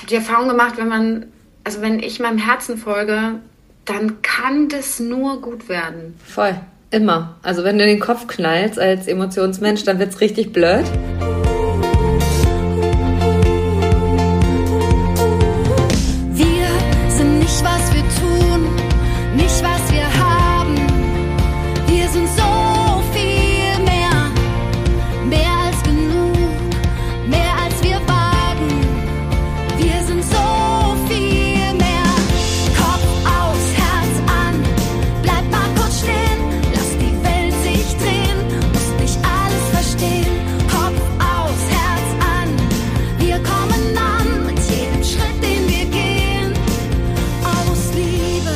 die Erfahrung gemacht, wenn ich meinem Herzen folge, dann kann das nur gut werden. Voll, immer. Also wenn du den Kopf knallst als Emotionsmensch, dann wird's richtig blöd. Wir sind nicht, was wir tun, nicht, was wir haben. Wir sind so viel mehr, mehr als genug, mehr als wir wagen. Wir sind so viel mehr. Kopf aus, Herz an, bleib mal kurz stehen, lass die Welt sich drehen, musst nicht alles verstehen. Kopf aus, Herz an, wir kommen an mit jedem Schritt, den wir gehen, aus Liebe.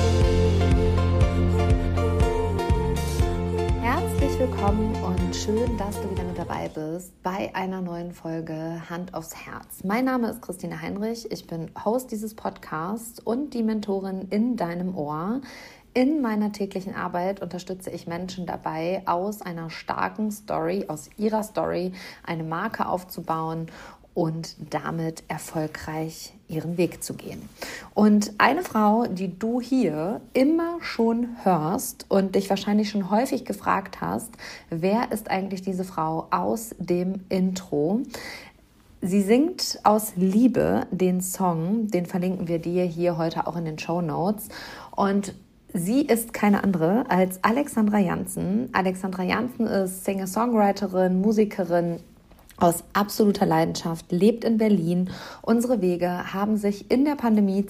Herzlich willkommen und schön, dass du wieder mit dabei bist bei einer neuen Folge Hand aufs Herz. Mein Name ist Christine Heinrich, ich bin Host dieses Podcasts und die Mentorin in deinem Ohr. In meiner täglichen Arbeit unterstütze ich Menschen dabei, aus einer starken Story, aus ihrer Story eine Marke aufzubauen und damit erfolgreich ihren Weg zu gehen. Und eine Frau, die du hier immer schon hörst und dich wahrscheinlich schon häufig gefragt hast, wer ist eigentlich diese Frau aus dem Intro? Sie singt aus Liebe den Song, den verlinken wir dir hier heute auch in den Shownotes. Und sie ist keine andere als Alexandra Janzen. Alexandra Janzen ist Singer-Songwriterin, Musikerin, aus absoluter Leidenschaft, lebt in Berlin. Unsere Wege haben sich in der Pandemie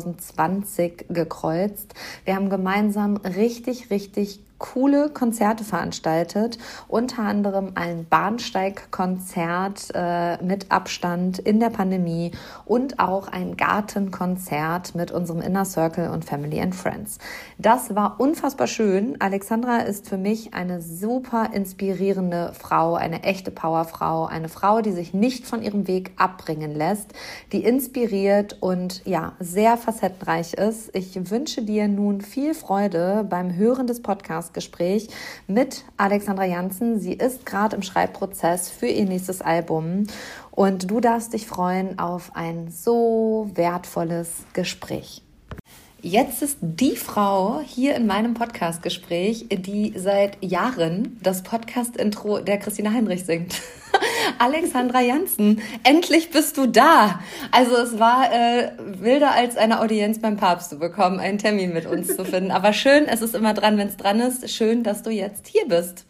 2020 gekreuzt. Wir haben gemeinsam richtig coole Konzerte veranstaltet, unter anderem ein Bahnsteigkonzert mit Abstand in der Pandemie und auch ein Gartenkonzert mit unserem Inner Circle und Family and Friends. Das war unfassbar schön. Alexandra ist für mich eine super inspirierende Frau, eine echte Powerfrau, eine Frau, die sich nicht von ihrem Weg abbringen lässt, die inspiriert und ja, sehr facettenreich ist. Ich wünsche dir nun viel Freude beim Hören des Podcasts Gespräch mit Alexandra Janzen. Sie ist gerade im Schreibprozess für ihr nächstes Album und du darfst dich freuen auf ein so wertvolles Gespräch. Jetzt ist die Frau hier in meinem Podcast-Gespräch, die seit Jahren das Podcast-Intro der Christine Heinrich singt. Alexandra Janzen, endlich bist du da. Also es war wilder als eine Audienz beim Papst zu bekommen, einen Termin mit uns zu finden. Aber schön, es ist immer dran, wenn es dran ist. Schön, dass du jetzt hier bist.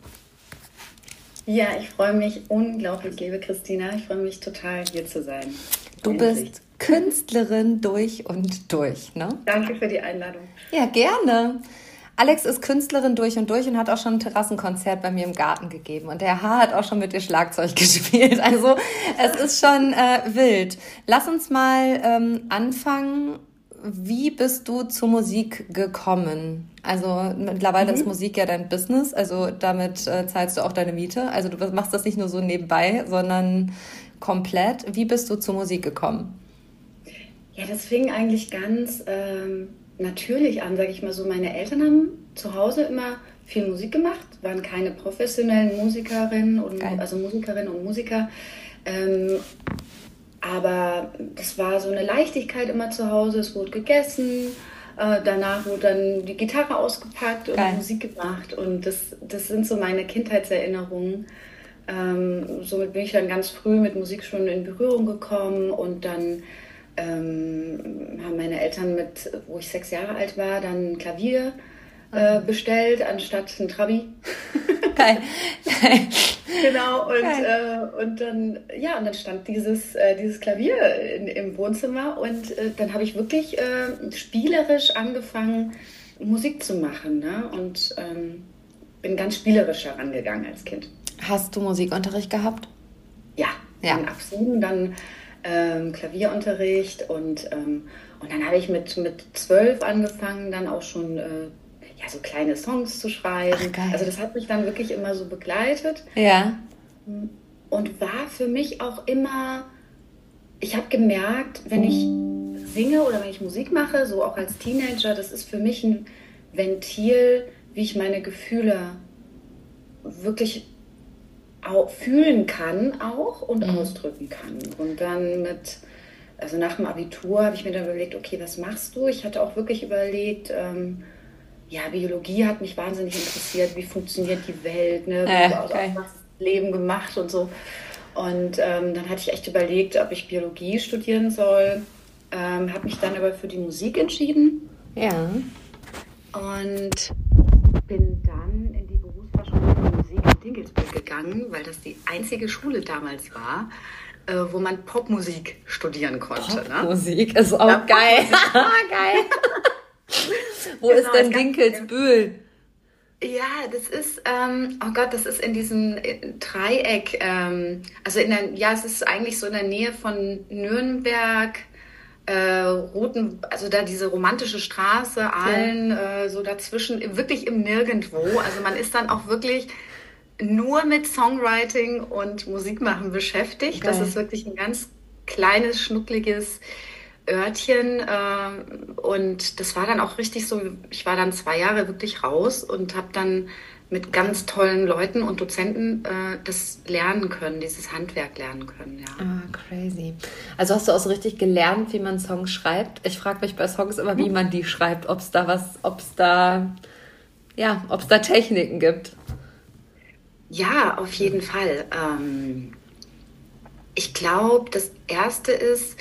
Ja, ich freue mich unglaublich, liebe Christina. Ich freue mich total, hier zu sein. Du bist Künstlerin durch und durch, ne? Danke für die Einladung. Ja, gerne. Alex ist Künstlerin durch und hat auch schon ein Terrassenkonzert bei mir im Garten gegeben. Und der Haar hat auch schon mit dir Schlagzeug gespielt. Also es ist schon wild. Lass uns mal anfangen. Wie bist du zur Musik gekommen? Also mittlerweile ist Musik ja dein Business. Also damit zahlst du auch deine Miete. Also du machst das nicht nur so nebenbei, sondern komplett. Wie bist du zur Musik gekommen? Ja, das fing eigentlich ganz natürlich an, sage ich mal so. Meine Eltern haben zu Hause immer viel Musik gemacht, waren keine professionellen Musikerinnen und Musiker. Aber das war so eine Leichtigkeit immer zu Hause. Es wurde gegessen, danach wurde dann die Gitarre ausgepackt und Musik gemacht. Und das sind so meine Kindheitserinnerungen. Somit bin ich dann ganz früh mit Musik schon in Berührung gekommen und dann haben meine Eltern wo ich 6 Jahre alt war, dann ein Klavier bestellt, anstatt ein Trabi. Geil. Genau, und dann stand dieses Klavier im Wohnzimmer und dann habe ich wirklich spielerisch angefangen, Musik zu machen, ne? Und bin ganz spielerisch herangegangen als Kind. Hast du Musikunterricht gehabt? Ja. Ab 7 dann Klavierunterricht und dann habe ich mit 12 angefangen, dann auch schon so kleine Songs zu schreiben. Ach, also das hat mich dann wirklich immer so begleitet. Ja. Und war für mich auch immer, ich habe gemerkt, wenn ich singe oder wenn ich Musik mache, so auch als Teenager, das ist für mich ein Ventil, wie ich meine Gefühle wirklich fühlen kann auch und ausdrücken kann. Und dann mit also nach dem Abitur habe ich mir dann überlegt, okay, was machst du? Ich hatte auch wirklich überlegt, ja, Biologie hat mich wahnsinnig interessiert, wie funktioniert die Welt, ne? Was das Leben gemacht und so. Und dann hatte ich echt überlegt, ob ich Biologie studieren soll. Habe mich dann aber für die Musik entschieden. Ja. Und bin dann in die Berufsfachschule für Musik in Dinkelsbühl gegangen, weil das die einzige Schule damals war, wo man Popmusik studieren konnte. Popmusik ist auch geil. Geil. Wo ist denn Dinkelsbühl? Ja, das ist, oh Gott, das ist in diesem Dreieck, also es ist eigentlich so in der Nähe von Nürnberg, also da diese romantische Straße, Aalen, so dazwischen, wirklich im Nirgendwo. Also man ist dann auch wirklich nur mit Songwriting und Musikmachen beschäftigt. Geil. Das ist wirklich ein ganz kleines, schnuckliges Örtchen. Und das war dann auch richtig so, ich war dann 2 Jahre wirklich raus und habe dann mit ganz tollen Leuten und Dozenten das lernen können, dieses Handwerk lernen können. Ja. Ah, crazy. Also hast du auch so richtig gelernt, wie man Songs schreibt? Ich frage mich bei Songs immer, wie man die schreibt, ob es da Techniken gibt. Ja, auf jeden Fall. Ich glaube, das Erste ist,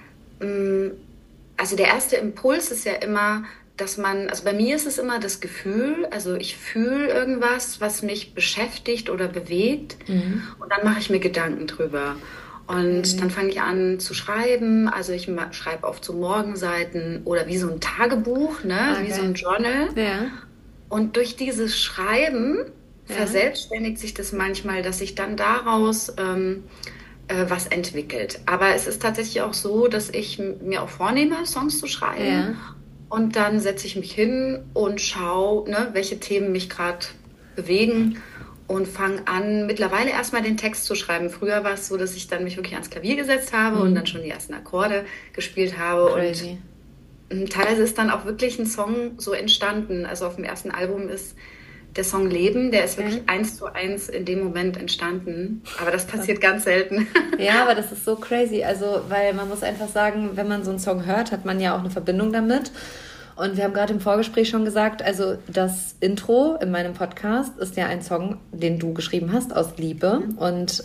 also der erste Impuls ist ja immer, also bei mir ist es immer das Gefühl, also ich fühle irgendwas, was mich beschäftigt oder bewegt und dann mache ich mir Gedanken drüber. Und dann fange ich an zu schreiben, also ich schreibe oft so Morgenseiten oder wie so ein Tagebuch, ne? Wie so ein Journal. Ja. Und durch dieses Schreiben verselbstständigt sich das manchmal, dass sich dann daraus was entwickelt. Aber es ist tatsächlich auch so, dass ich mir auch vornehme, Songs zu schreiben. Ja. Und dann setze ich mich hin und schaue, ne, welche Themen mich gerade bewegen und fange an, mittlerweile erstmal den Text zu schreiben. Früher war es so, dass ich dann mich wirklich ans Klavier gesetzt habe und dann schon die ersten Akkorde gespielt habe. Crazy. Und teilweise ist dann auch wirklich ein Song so entstanden. Also auf dem ersten Album ist der Song Leben, der ist wirklich 1:1 in dem Moment entstanden. Aber das passiert ganz selten. Ja, aber das ist so crazy. Also, weil man muss einfach sagen, wenn man so einen Song hört, hat man ja auch eine Verbindung damit. Und wir haben gerade im Vorgespräch schon gesagt, also das Intro in meinem Podcast ist ja ein Song, den du geschrieben hast, aus Liebe. Und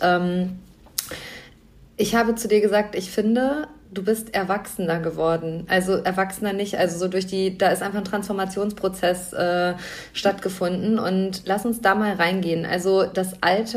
ich habe zu dir gesagt, ich finde, du bist erwachsener geworden. Also erwachsener nicht, also so da ist einfach ein Transformationsprozess stattgefunden. Und lass uns da mal reingehen. Also das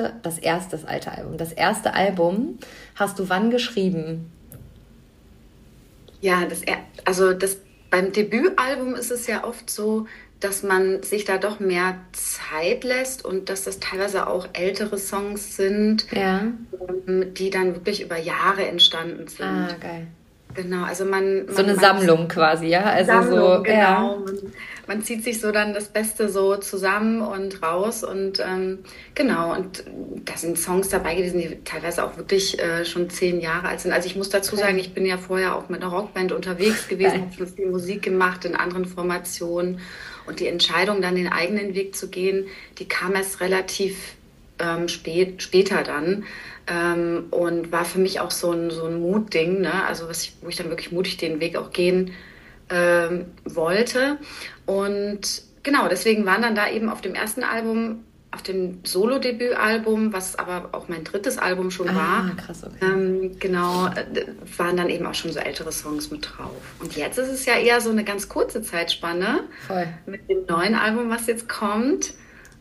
erste Album hast du wann geschrieben? Ja, beim Debütalbum ist es ja oft so, dass man sich da doch mehr Zeit lässt und dass das teilweise auch ältere Songs sind, die dann wirklich über Jahre entstanden sind. Ah, geil. Genau, also so eine Sammlung quasi, ja? Also Sammlung, so, genau. Ja. Man zieht sich so dann das Beste so zusammen und raus und genau, und da sind Songs dabei gewesen, die teilweise auch wirklich schon 10 Jahre alt sind. Also ich muss dazu sagen, ich bin ja vorher auch mit einer Rockband unterwegs gewesen, habe schon viel Musik gemacht in anderen Formationen und die Entscheidung, dann den eigenen Weg zu gehen, die kam erst relativ später dann. Und war für mich auch so ein Mutding, ne? Also wo ich dann wirklich mutig den Weg auch gehen wollte. Und genau, deswegen waren dann da eben auf dem ersten Album, auf dem Solo-Debütalbum, was aber auch mein 3. Album schon war, krass, okay. genau, waren dann eben auch schon so ältere Songs mit drauf. Und jetzt ist es ja eher so eine ganz kurze Zeitspanne. Voll. Mit dem neuen Album, was jetzt kommt.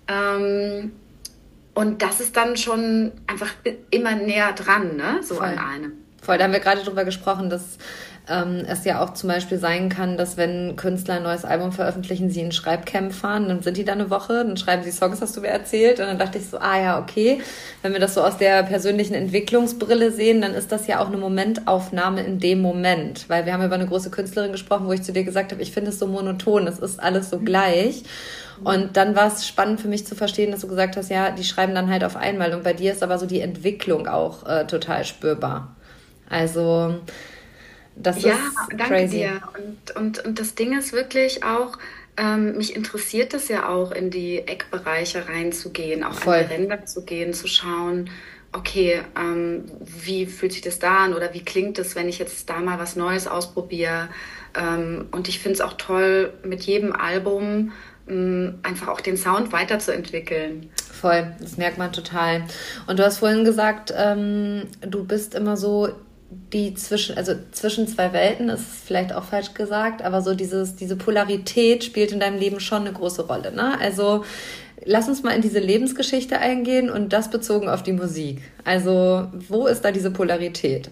Und das ist dann schon einfach immer näher dran, ne? So Voll. An einem. Voll, da haben wir gerade drüber gesprochen, dass es ja auch zum Beispiel sein kann, dass wenn Künstler ein neues Album veröffentlichen, sie in Schreibcamp fahren, dann sind die da eine Woche, dann schreiben sie Songs, hast du mir erzählt. Und dann dachte ich so, okay, wenn wir das so aus der persönlichen Entwicklungsbrille sehen, dann ist das ja auch eine Momentaufnahme in dem Moment. Weil wir haben über eine große Künstlerin gesprochen, wo ich zu dir gesagt habe, ich finde es so monoton, es ist alles so gleich. Und dann war es spannend für mich zu verstehen, dass du gesagt hast, ja, die schreiben dann halt auf einmal. Und bei dir ist aber so die Entwicklung auch total spürbar. Also das ist danke crazy. Dir. Und das Ding ist wirklich auch, mich interessiert es ja auch, in die Eckbereiche reinzugehen, auch an die Ränder zu gehen, zu schauen, okay, wie fühlt sich das da an oder wie klingt es, wenn ich jetzt da mal was Neues ausprobiere? Und ich finde es auch toll, mit jedem Album einfach auch den Sound weiterzuentwickeln. Voll, das merkt man total. Und du hast vorhin gesagt, du bist immer so zwischen zwei Welten, ist vielleicht auch falsch gesagt, aber so diese Polarität spielt in deinem Leben schon eine große Rolle, ne? Also lass uns mal in diese Lebensgeschichte eingehen und das bezogen auf die Musik. Also wo ist da diese Polarität?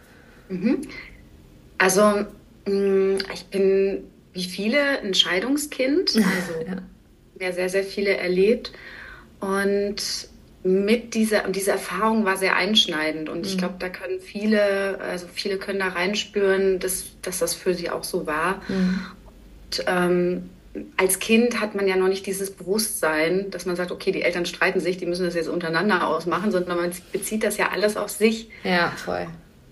Also ich bin wie viele ein Scheidungskind, also ja, sehr, sehr viele erlebt und diese Erfahrung war sehr einschneidend und ich glaube, da können viele können da reinspüren, dass das für sie auch so war. Und als Kind hat man ja noch nicht dieses Bewusstsein, dass man sagt, okay, die Eltern streiten sich, die müssen das jetzt untereinander ausmachen, sondern man bezieht das ja alles auf sich. Ja, voll.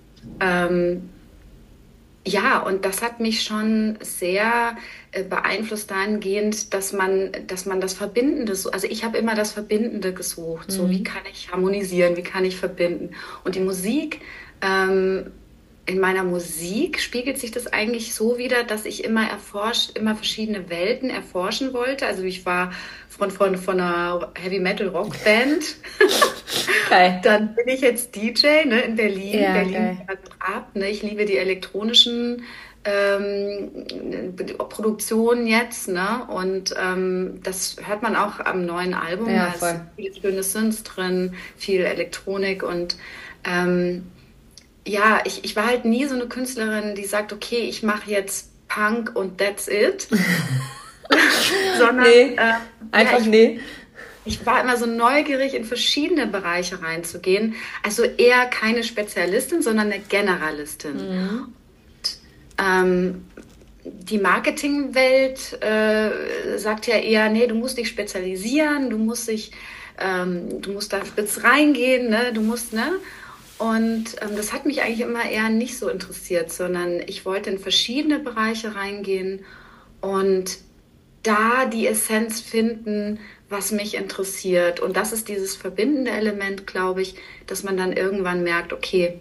Ja, und das hat mich schon sehr beeinflusst dahingehend, dass man das Verbindende, also ich habe immer das Verbindende gesucht, so wie kann ich harmonisieren, wie kann ich verbinden. Und die Musik, in meiner Musik spiegelt sich das eigentlich so wider, dass ich immer verschiedene Welten erforschen wollte. Also ich war von einer Heavy-Metal-Rock-Band. Geil. Dann bin ich jetzt DJ, ne, in Berlin. Ja, Berlin geht ab. Ne? Ich liebe die elektronischen Produktionen jetzt. Ne? Und das hört man auch am neuen Album. Ja, da ist viele schöne Synths drin, viel Elektronik und ja, ich war halt nie so eine Künstlerin, die sagt, okay, ich mache jetzt Punk und that's it. Sondern nee. Ich war immer so neugierig, in verschiedene Bereiche reinzugehen. Also eher keine Spezialistin, sondern eine Generalistin. Und, die Marketingwelt sagt ja eher, nee, du musst dich spezialisieren, du musst da spitz reingehen, ne, ne? Und das hat mich eigentlich immer eher nicht so interessiert, sondern ich wollte in verschiedene Bereiche reingehen und da die Essenz finden, was mich interessiert. Und das ist dieses verbindende Element, glaube ich, dass man dann irgendwann merkt, okay,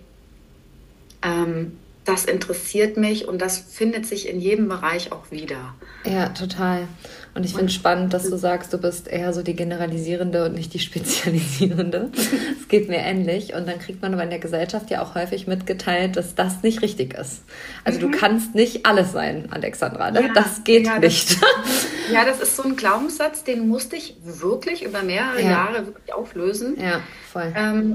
das interessiert mich und das findet sich in jedem Bereich auch wieder. Ja, total. Und ich finde es spannend, dass du sagst, du bist eher so die Generalisierende und nicht die Spezialisierende. Es geht mir ähnlich. Und dann kriegt man aber in der Gesellschaft ja auch häufig mitgeteilt, dass das nicht richtig ist. Also du kannst nicht alles sein, Alexandra. Ne? Ja, das geht nicht. Ja, das ist so ein Glaubenssatz, den musste ich wirklich über mehrere Jahre wirklich auflösen. Ja, voll.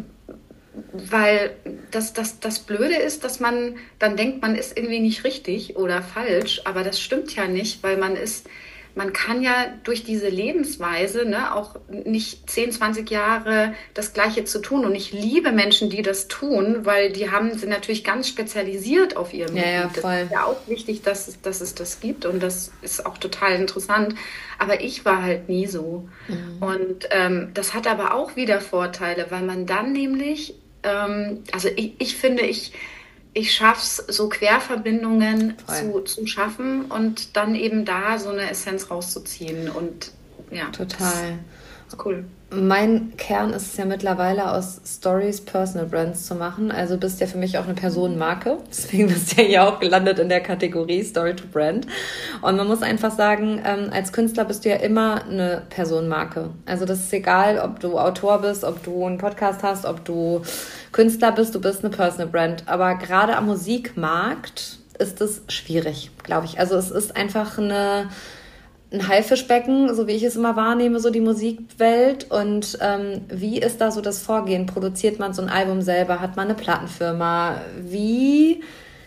Weil das Blöde ist, dass man dann denkt, man ist irgendwie nicht richtig oder falsch, aber das stimmt ja nicht, weil man kann ja durch diese Lebensweise, ne, auch nicht 10, 20 Jahre das Gleiche zu tun. Und ich liebe Menschen, die das tun, weil sind natürlich ganz spezialisiert auf ihrem Gebiet. Ja, voll. Das ist ja auch wichtig, dass es das gibt und das ist auch total interessant. Aber ich war halt nie so. Und das hat aber auch wieder Vorteile, weil man dann nämlich, also ich finde, ich schaffe es, so Querverbindungen zu schaffen und dann eben da so eine Essenz rauszuziehen. Und ja, total. Das ist cool. Mein Kern ist es ja mittlerweile, aus Stories Personal Brands zu machen. Also bist ja für mich auch eine Personenmarke. Deswegen bist du ja auch gelandet in der Kategorie Story to Brand. Und man muss einfach sagen, als Künstler bist du ja immer eine Personenmarke. Also das ist egal, ob du Autor bist, ob du einen Podcast hast, ob du Künstler bist, du bist eine Personal Brand. Aber gerade am Musikmarkt ist es schwierig, glaube ich. Also es ist einfach ein Haifischbecken, so wie ich es immer wahrnehme, so die Musikwelt. Und wie ist da so das Vorgehen? Produziert man so ein Album selber? Hat man eine Plattenfirma? Wie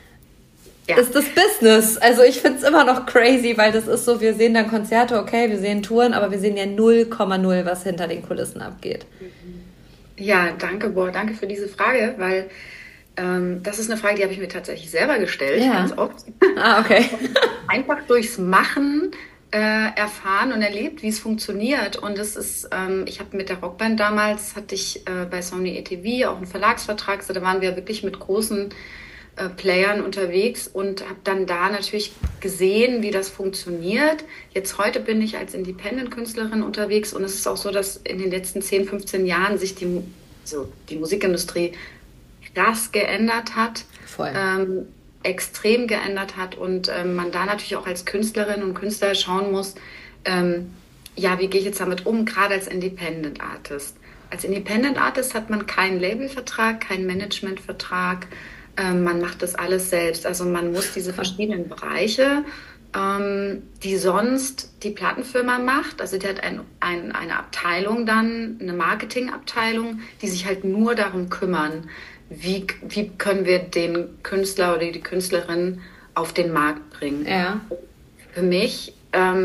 ist das Business? Also ich finde es immer noch crazy, weil das ist so, wir sehen dann Konzerte, okay, wir sehen Touren, aber wir sehen ja 0,0, was hinter den Kulissen abgeht. Ja, danke, danke für diese Frage, weil das ist eine Frage, die habe ich mir tatsächlich selber gestellt, ganz oft. Okay. Einfach durchs Machen erfahren und erlebt, wie es funktioniert. Und das ist, ich habe mit der Rockband damals, hatte ich bei Sony ETV auch einen Verlagsvertrag, so da waren wir wirklich mit großen Playern unterwegs und habe dann da natürlich gesehen, wie das funktioniert. Jetzt heute bin ich als Independent-Künstlerin unterwegs und es ist auch so, dass in den letzten 10, 15 Jahren sich die so die Musikindustrie krass geändert hat. Voll. Extrem geändert hat und man da natürlich auch als Künstlerin und Künstler schauen muss, wie gehe ich jetzt damit um, gerade als Independent Artist. Als Independent Artist hat man keinen Labelvertrag, keinen Managementvertrag, man macht das alles selbst. Also man muss diese verschiedenen Bereiche, die sonst die Plattenfirma macht, also die hat eine Abteilung dann, eine Marketingabteilung, die sich halt nur darum kümmern, wie können wir den Künstler oder die Künstlerin auf den Markt bringen. Ja. Für mich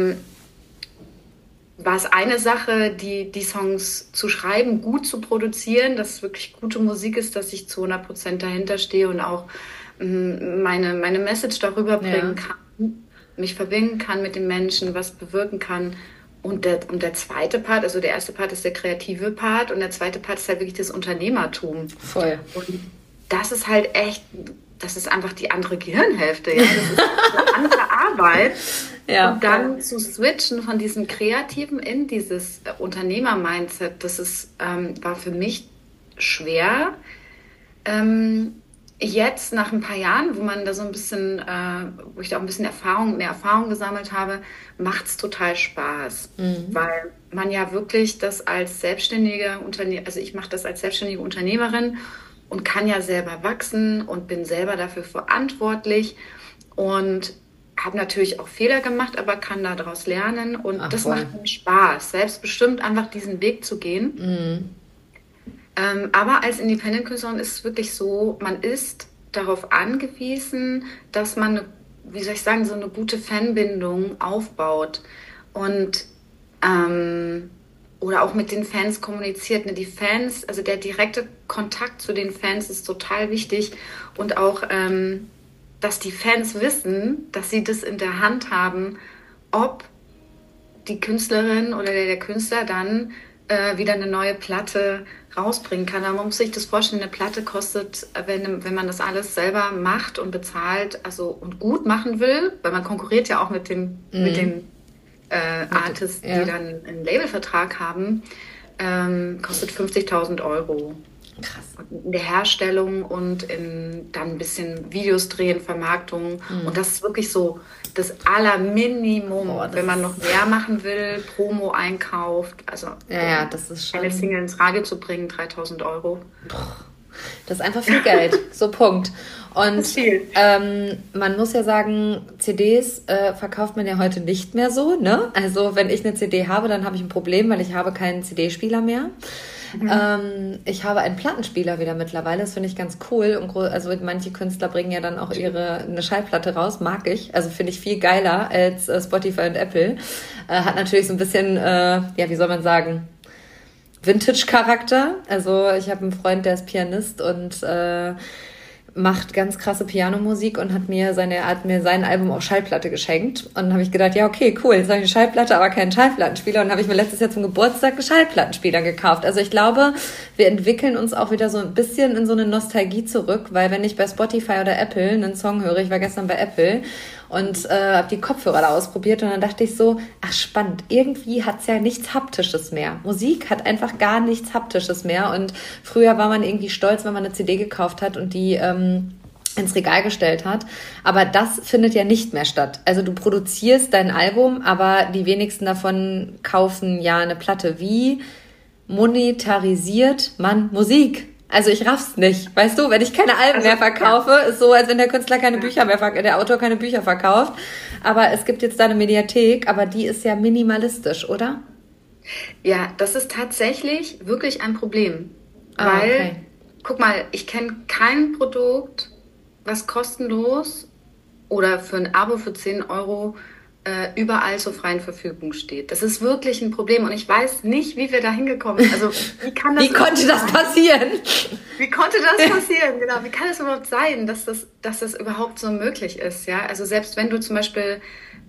war es eine Sache, die Songs zu schreiben, gut zu produzieren, dass es wirklich gute Musik ist, dass ich zu 100% dahinter stehe und auch meine Message darüber bringen kann, mich verbinden kann mit den Menschen, was bewirken kann. Und der zweite Part, also der erste Part ist der kreative Part und der zweite Part ist halt wirklich das Unternehmertum. Voll. Und das ist halt echt, das ist einfach die andere Gehirnhälfte. Ja? Das ist eine andere Arbeit. Ja, und dann zu switchen von diesem Kreativen in dieses Unternehmer-Mindset, das war für mich schwer. Jetzt nach ein paar Jahren, wo man da so ein bisschen, wo ich da auch ein bisschen mehr Erfahrung gesammelt habe, macht es total Spaß, weil man ja wirklich das als selbstständige Unternehmer, also ich mache das als selbstständige Unternehmerin und kann ja selber wachsen und bin selber dafür verantwortlich und habe natürlich auch Fehler gemacht, aber kann daraus lernen und das macht mir Spaß, selbstbestimmt einfach diesen Weg zu gehen. Aber als Independent-Künstlerin ist es wirklich so, man ist darauf angewiesen, dass man, so eine gute Fanbindung aufbaut und oder auch mit den Fans kommuniziert. Ne? Die Fans, also der direkte Kontakt zu den Fans ist total wichtig und auch, dass die Fans wissen, dass sie das in der Hand haben, ob die Künstlerin oder der Künstler dann wieder eine neue Platte rausbringen kann. Aber man muss sich das vorstellen, eine Platte kostet, wenn man das alles selber macht und bezahlt, also und gut machen will, weil man konkurriert ja auch mit den Artists, die dann einen Labelvertrag haben, kostet 50.000 €. Krass. In der Herstellung und dann ein bisschen Videos drehen, Vermarktung. Und das ist wirklich so das Allerminimum, wenn man noch mehr machen will, Promo einkauft. Also das ist schon... eine Single ins Radio zu bringen, 3.000 €. Das ist einfach viel Geld. So, Punkt. Und man muss ja sagen, CDs verkauft man ja heute nicht mehr so, ne? Also wenn ich eine CD habe, dann habe ich ein Problem, weil ich habe keinen CD-Spieler mehr. Ich habe einen Plattenspieler wieder mittlerweile, das finde ich ganz cool. Und also manche Künstler bringen ja dann auch eine Schallplatte raus, mag ich. Also finde ich viel geiler als Spotify und Apple. Hat natürlich so ein bisschen, wie soll man sagen, Vintage-Charakter. Also ich habe einen Freund, der ist Pianist und macht ganz krasse Pianomusik und hat mir sein Album auf Schallplatte geschenkt. Und dann habe ich gedacht, ja, okay, cool, jetzt habe ich eine Schallplatte, aber keinen Schallplattenspieler. Und habe ich mir letztes Jahr zum Geburtstag einen Schallplattenspieler gekauft. Also ich glaube, wir entwickeln uns auch wieder so ein bisschen in so eine Nostalgie zurück, weil wenn ich bei Spotify oder Apple einen Song höre, ich war gestern bei Apple und habe die Kopfhörer da ausprobiert und dann dachte ich so, ach spannend, irgendwie hat's ja nichts Haptisches mehr. Musik hat einfach gar nichts Haptisches mehr und früher war man irgendwie stolz, wenn man eine CD gekauft hat und die ins Regal gestellt hat. Aber das findet ja nicht mehr statt. Also du produzierst dein Album, aber die wenigsten davon kaufen ja eine Platte. Wie monetarisiert man Musik? Also ich raff's nicht. Weißt du, wenn ich keine Alben mehr verkaufe, ist so, als wenn der Künstler keine Bücher mehr der Autor keine Bücher verkauft. Aber es gibt jetzt da eine Mediathek, aber die ist ja minimalistisch, oder? Ja, das ist tatsächlich wirklich ein Problem. Weil, guck mal, ich kenne kein Produkt, was kostenlos oder für ein Abo für 10 € überall zur freien Verfügung steht. Das ist wirklich ein Problem und ich weiß nicht, wie wir da hingekommen sind. Also, wie konnte das passieren? Wie konnte das passieren? Genau, wie kann es überhaupt sein, dass das überhaupt so möglich ist? Ja, also selbst wenn du zum Beispiel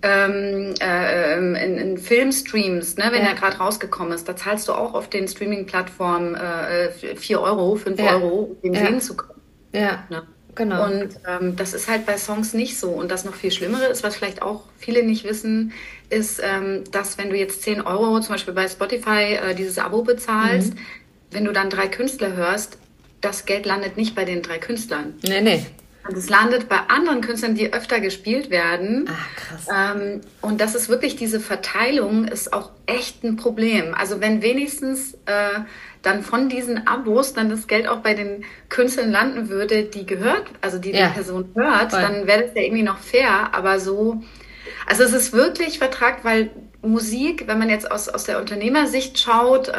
in Film streamst, ne, wenn er gerade rausgekommen ist, da zahlst du auch auf den Streaming-Plattformen 4 €, 5 €, um den sehen zu können. Ja. Ne? Genau. Und das ist halt bei Songs nicht so. Und das noch viel Schlimmere ist, was vielleicht auch viele nicht wissen, ist, dass wenn du jetzt 10 € zum Beispiel bei Spotify dieses Abo bezahlst, wenn du dann 3 Künstler hörst, das Geld landet nicht bei den 3 Künstlern. Nee. Und es landet bei anderen Künstlern, die öfter gespielt werden. Krass. Und das ist wirklich, diese Verteilung ist auch echt ein Problem. Also wenn wenigstens dann von diesen Abos dann das Geld auch bei den Künstlern landen würde, die gehört, also die Person hört, dann wäre das ja irgendwie noch fair. Aber so, also es ist wirklich vertragt, weil Musik, wenn man jetzt aus der Unternehmersicht schaut,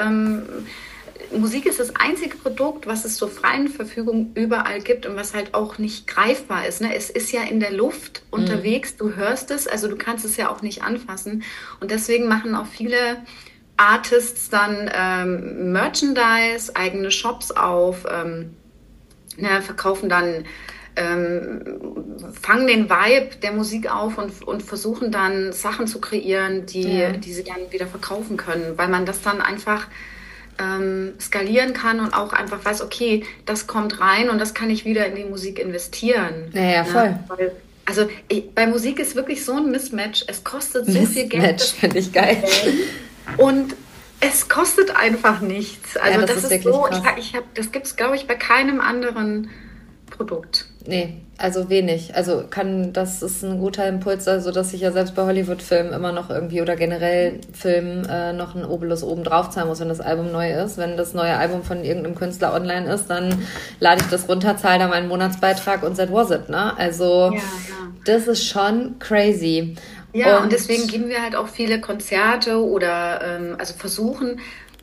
Musik ist das einzige Produkt, was es zur freien Verfügung überall gibt und was halt auch nicht greifbar ist. Ne? Es ist ja in der Luft unterwegs, du hörst es, also du kannst es ja auch nicht anfassen. Und deswegen machen auch viele Artists dann Merchandise, eigene Shops auf, verkaufen dann, fangen den Vibe der Musik auf und versuchen dann Sachen zu kreieren, die sie dann wieder verkaufen können, weil man das dann einfach skalieren kann und auch einfach weiß, okay, das kommt rein und das kann ich wieder in die Musik investieren. Ja, voll. Also bei Musik ist wirklich so ein Mismatch. Es kostet so viel Geld. Mismatch finde ich geil. Und es kostet einfach nichts. Also ja, das ist so, das gibt es, glaube ich, bei keinem anderen Produkt. Nee, also wenig. Also das ist ein guter Impuls, also dass ich ja selbst bei Hollywood-Filmen immer noch irgendwie oder generell Filmen noch einen Obolus oben drauf zahlen muss, wenn das Album neu ist. Wenn das neue Album von irgendeinem Künstler online ist, dann lade ich das runter, zahle da meinen Monatsbeitrag und that was it, ne? Also das ist schon crazy. Ja, und deswegen geben wir halt auch viele Konzerte oder also versuchen,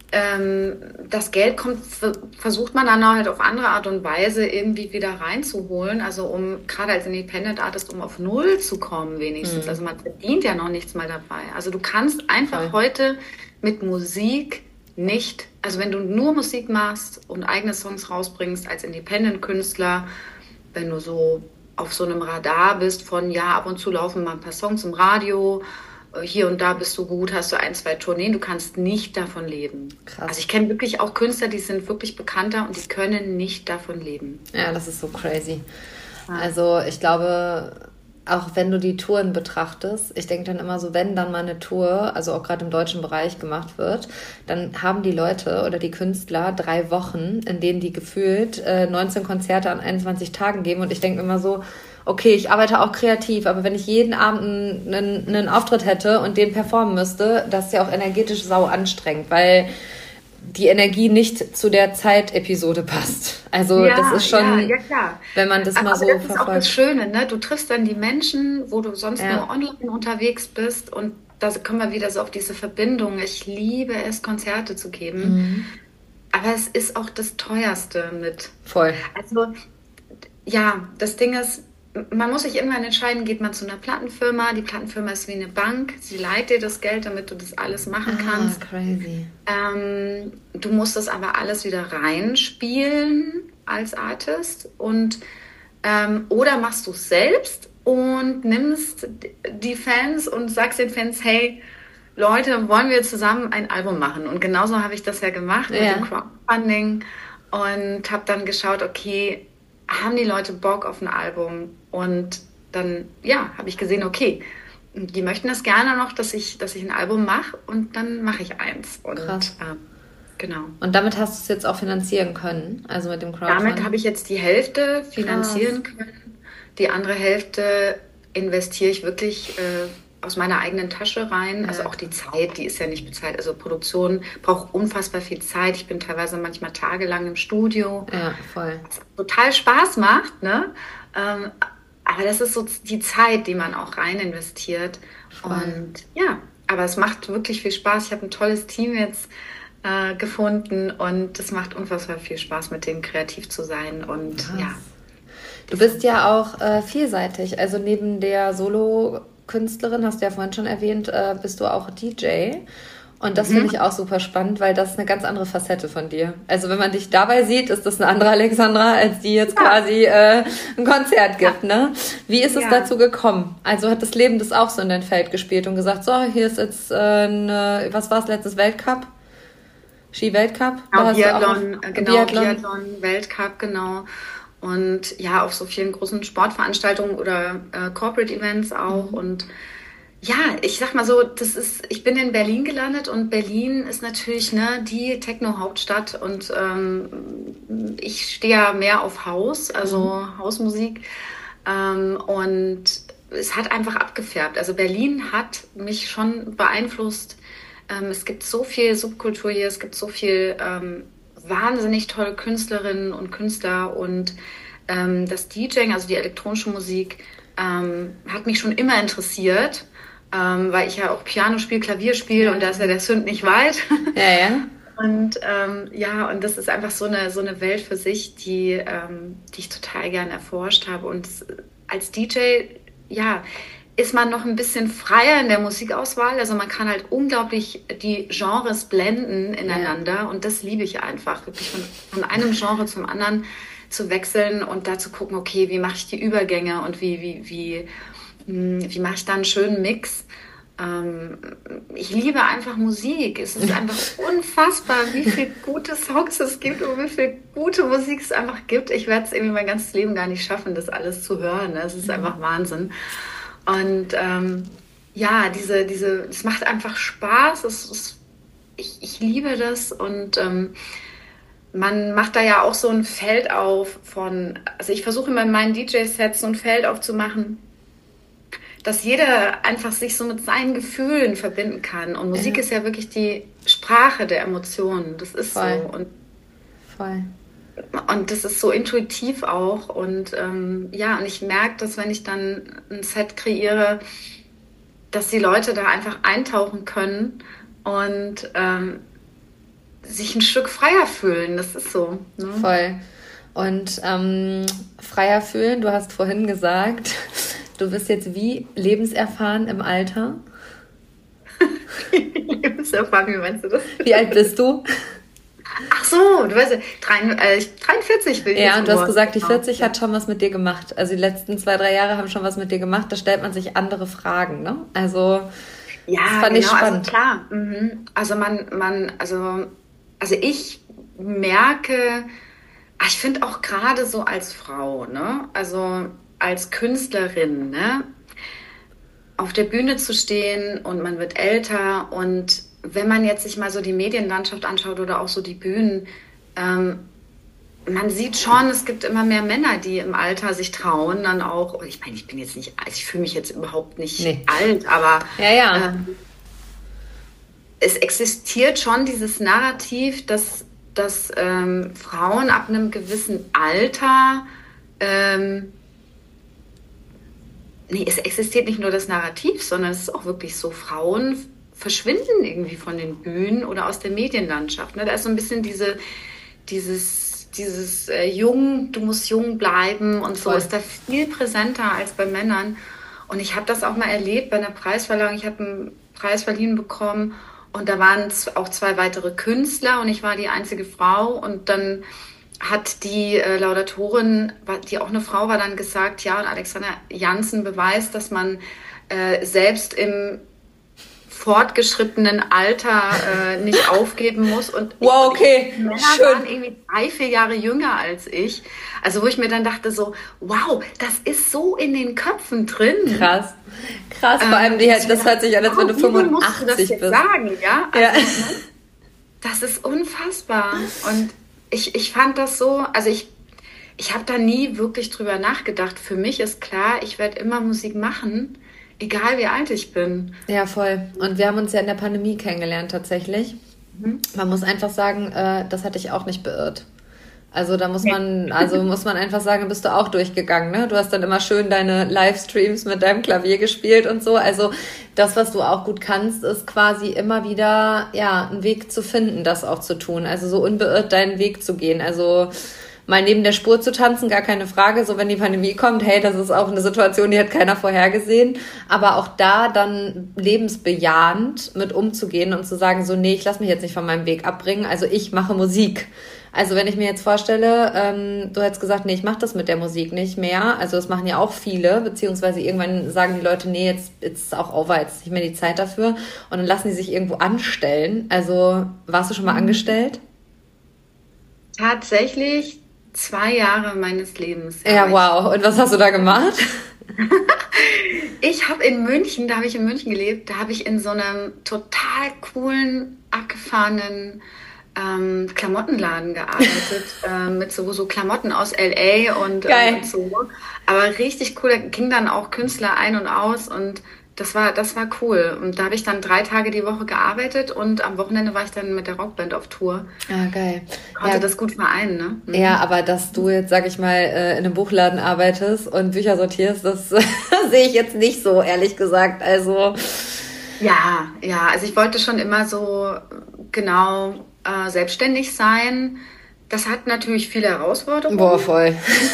das Geld versucht man dann halt auf andere Art und Weise irgendwie wieder reinzuholen, also um gerade als Independent Artist, um auf Null zu kommen wenigstens, also man verdient ja noch nichts mehr dabei, also du kannst einfach heute mit Musik nicht, also wenn du nur Musik machst und eigene Songs rausbringst als Independent-Künstler, wenn du so auf so einem Radar bist von, ab und zu laufen mal ein paar Songs im Radio, hier und da bist du gut, hast du 1, 2 Tourneen, du kannst nicht davon leben. Krass. Also ich kenne wirklich auch Künstler, die sind wirklich bekannter und die können nicht davon leben. Ja, das ist so crazy. Ja. Also ich glaube, auch wenn du die Touren betrachtest, ich denke dann immer so, wenn dann mal eine Tour, also auch gerade im deutschen Bereich gemacht wird, dann haben die Leute oder die Künstler 3 Wochen, in denen die gefühlt 19 Konzerte an 21 Tagen geben und ich denke immer so, okay, ich arbeite auch kreativ, aber wenn ich jeden Abend einen Auftritt hätte und den performen müsste, das ist ja auch energetisch sau anstrengend, weil die Energie nicht zu der Zeitepisode passt. Also das ist schon, klar. Wenn man das mal so das verfolgt. Das ist auch das Schöne, ne? Du triffst dann die Menschen, wo du sonst nur online unterwegs bist und da kommen wir wieder so auf diese Verbindung. Ich liebe es, Konzerte zu geben, aber es ist auch das Teuerste mit. Voll. Also das Ding ist, man muss sich irgendwann entscheiden, geht man zu einer Plattenfirma. Die Plattenfirma ist wie eine Bank. Sie leiht dir das Geld, damit du das alles machen kannst. Crazy. Du musst das aber alles wieder reinspielen als Artist. Oder machst du es selbst und nimmst die Fans und sagst den Fans, hey, Leute, wollen wir zusammen ein Album machen? Und genauso habe ich das ja gemacht mit dem Crowdfunding und habe dann geschaut, okay, haben die Leute Bock auf ein Album? Und dann, habe ich gesehen, okay, die möchten das gerne noch, dass ich ein Album mache und dann mache ich eins. Und, krass. Genau. Und damit hast du es jetzt auch finanzieren können, also mit dem Crowdfunding? Damit habe ich jetzt die Hälfte finanzieren können. Die andere Hälfte investiere ich wirklich aus meiner eigenen Tasche rein. Also auch die Zeit, die ist ja nicht bezahlt. Also Produktion braucht unfassbar viel Zeit. Ich bin teilweise manchmal tagelang im Studio. Ja, voll. Was total Spaß macht, ne? Aber das ist so die Zeit, die man auch rein investiert. Voll. Und aber es macht wirklich viel Spaß. Ich habe ein tolles Team jetzt gefunden und es macht unfassbar viel Spaß, mit denen kreativ zu sein. Und Du bist ja auch vielseitig. Also neben der Solo-Künstlerin, hast du ja vorhin schon erwähnt, bist du auch DJ. Und das finde ich auch super spannend, weil das ist eine ganz andere Facette von dir. Also wenn man dich dabei sieht, ist das eine andere Alexandra, als die jetzt quasi ein Konzert gibt, ne? Wie ist es dazu gekommen? Also hat das Leben das auch so in dein Feld gespielt und gesagt, so, hier ist jetzt was war es, letztes Weltcup? Ski-Weltcup? Biathlon, Weltcup, genau. Und auf so vielen großen Sportveranstaltungen oder Corporate Events auch. Und Ja, ich sag mal so, ich bin in Berlin gelandet und Berlin ist natürlich, ne, die Techno-Hauptstadt und ich stehe ja mehr auf House, also Hausmusik, und es hat einfach abgefärbt. Also Berlin hat mich schon beeinflusst. Es gibt so viel Subkultur hier, es gibt so viel wahnsinnig tolle Künstlerinnen und Künstler und das DJing, also die elektronische Musik, hat mich schon immer interessiert. Weil ich ja auch Piano spiele, Klavier spiele und da ist ja der Sünd nicht weit. Ja. Und und das ist einfach so eine Welt für sich, die ich total gern erforscht habe. Und als DJ, ja, ist man noch ein bisschen freier in der Musikauswahl. Also man kann halt unglaublich die Genres blenden ineinander und das liebe ich einfach, wirklich von einem Genre zum anderen zu wechseln und da zu gucken, okay, wie mache ich die Übergänge und wie mache ich da einen schönen Mix? Ich liebe einfach Musik. Es ist einfach unfassbar, wie viele gute Songs es gibt und wie viel gute Musik es einfach gibt. Ich werde es irgendwie mein ganzes Leben gar nicht schaffen, das alles zu hören. Es ist einfach Wahnsinn. Und es macht einfach Spaß. Ich liebe das und man macht da ja auch so ein Feld auf also ich versuche immer in meinen DJ-Sets so ein Feld aufzumachen, dass jeder einfach sich so mit seinen Gefühlen verbinden kann. Und Musik ist ja wirklich die Sprache der Emotionen. Das ist voll. So. Voll. Und das ist so intuitiv auch. Und und ich merke, dass wenn ich dann ein Set kreiere, dass die Leute da einfach eintauchen können und sich ein Stück freier fühlen. Das ist so. Ne? Voll. Und freier fühlen, du hast vorhin gesagt, du bist jetzt wie lebenserfahren im Alter. Lebenserfahren, wie meinst du das? Wie alt bist du? Ach so, du weißt, 43 bin ich. Ja, und du hast gesagt, die 40 hat schon was mit dir gemacht. Also die letzten 2-3 Jahre haben schon was mit dir gemacht. Da stellt man sich andere Fragen, ne? Also, ja, das fand ich spannend. Also klar. Also ich merke, ich finde auch gerade so als Frau, ne? Also als Künstlerin, ne? Auf der Bühne zu stehen und man wird älter und wenn man jetzt sich mal so die Medienlandschaft anschaut oder auch so die Bühnen, man sieht schon, es gibt immer mehr Männer, die im Alter sich trauen, dann auch, ich meine, ich bin jetzt nicht, also ich fühle mich jetzt überhaupt nicht alt, aber es existiert schon dieses Narrativ, dass Frauen ab einem gewissen Alter, es existiert nicht nur das Narrativ, sondern es ist auch wirklich so, Frauen verschwinden irgendwie von den Bühnen oder aus der Medienlandschaft. Ne? Da ist so ein bisschen dieses jung, du musst jung bleiben und so, ist da viel präsenter als bei Männern. Und ich habe das auch mal erlebt bei einer Preisverleihung. Ich habe einen Preis verliehen bekommen und da waren auch 2 weitere Künstler und ich war die einzige Frau und dann hat die Laudatorin, die auch eine Frau war, dann gesagt, ja, und Alexander Janssen beweist, dass man selbst im fortgeschrittenen Alter nicht aufgeben muss. Und wow, okay, die Männer waren irgendwie 3-4 Jahre jünger als ich. Also wo ich mir dann dachte so, wow, das ist so in den Köpfen drin. Krass, vor allem das hört sich an, als wenn du 85 musst du das jetzt bist. Sagen, ja? Also, das ist unfassbar. Und ich fand das so, also ich habe da nie wirklich drüber nachgedacht. Für mich ist klar, ich werde immer Musik machen, egal wie alt ich bin. Ja, voll. Und wir haben uns ja in der Pandemie kennengelernt tatsächlich. Man muss einfach sagen, das hat dich auch nicht beirrt. Also da muss man einfach sagen, bist du auch durchgegangen, ne? Du hast dann immer schön deine Livestreams mit deinem Klavier gespielt und so. Also das, was du auch gut kannst, ist quasi immer wieder, einen Weg zu finden, das auch zu tun. Also so unbeirrt deinen Weg zu gehen. Also mal neben der Spur zu tanzen, gar keine Frage. So, wenn die Pandemie kommt, hey, das ist auch eine Situation, die hat keiner vorhergesehen. Aber auch da dann lebensbejahend mit umzugehen und zu sagen, so, nee, ich lasse mich jetzt nicht von meinem Weg abbringen. Also ich mache Musik. Also wenn ich mir jetzt vorstelle, du hättest gesagt, nee, ich mache das mit der Musik nicht mehr. Also das machen ja auch viele, beziehungsweise irgendwann sagen die Leute, nee, jetzt ist auch over, jetzt ist nicht mehr die Zeit dafür. Und dann lassen die sich irgendwo anstellen. Also warst du schon mal angestellt? Tatsächlich 2 Jahre meines Lebens. Ja, wow. Und was hast du da gemacht? Ich habe in München gelebt, da habe ich in so einem total coolen, abgefahrenen Klamottenladen gearbeitet, mit so Klamotten aus LA und so. Aber richtig cool, da ging dann auch Künstler ein und aus und das war cool. Und da habe ich dann 3 Tage die Woche gearbeitet und am Wochenende war ich dann mit der Rockband auf Tour. Ah, geil. Konnte das gut vereinen, ne? Mhm. Ja, aber dass du jetzt, sag ich mal, in einem Buchladen arbeitest und Bücher sortierst, das sehe ich jetzt nicht so, ehrlich gesagt. Also ja, also ich wollte schon immer so genau selbstständig sein. Das hat natürlich viele Herausforderungen. Boah, voll.